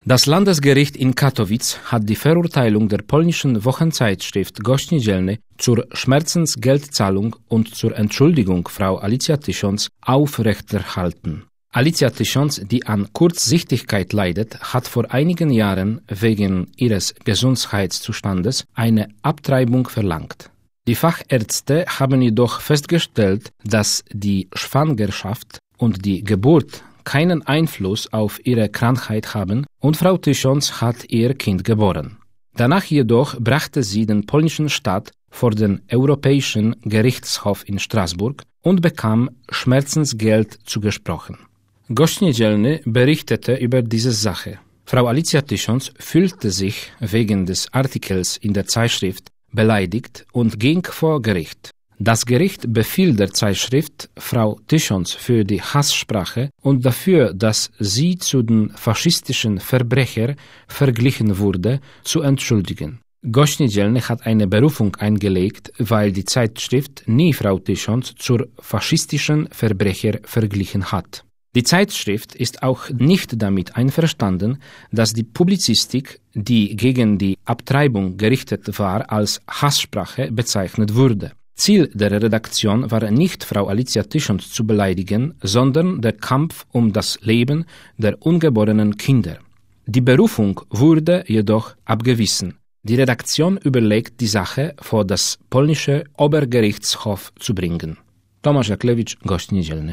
Das Landesgericht in Katowice hat die Verurteilung der polnischen Wochenzeitschrift Gość Niedzielny zur Schmerzensgeldzahlung und zur Entschuldigung Frau Alicja Tysiąc aufrechterhalten. Alicja Tysiąc, die an Kurzsichtigkeit leidet, hat vor einigen Jahren wegen ihres Gesundheitszustandes eine Abtreibung verlangt. Die Fachärzte haben jedoch festgestellt, dass die Schwangerschaft und die Geburt keinen Einfluss auf ihre Krankheit haben und Frau Tysiąc hat ihr Kind geboren. Danach jedoch brachte sie den polnischen Staat vor den Europäischen Gerichtshof in Straßburg und bekam Schmerzensgeld zugesprochen. Gość Niedzielny berichtete über diese Sache. Frau Alicja Tysiąc fühlte sich wegen des Artikels in der Zeitschrift beleidigt und ging vor Gericht. Das Gericht befiel der Zeitschrift, Frau Tysiąc für die Hasssprache und dafür, dass sie zu den faschistischen Verbrechern verglichen wurde, zu entschuldigen. Gość Niedzielny hat eine Berufung eingelegt, weil die Zeitschrift nie Frau Tysiąc zur faschistischen Verbrecher verglichen hat. Die Zeitschrift ist auch nicht damit einverstanden, dass die Publizistik, die gegen die Abtreibung gerichtet war, als Hasssprache bezeichnet wurde. Ziel der Redaktion war nicht, Frau Alicja Tysiąc zu beleidigen, sondern der Kampf um das Leben der ungeborenen Kinder. Die Berufung wurde jedoch abgewiesen. Die Redaktion überlegt, die Sache vor das polnische Obergerichtshof zu bringen. Tomasz Jaklewicz, Gość Niedzielny.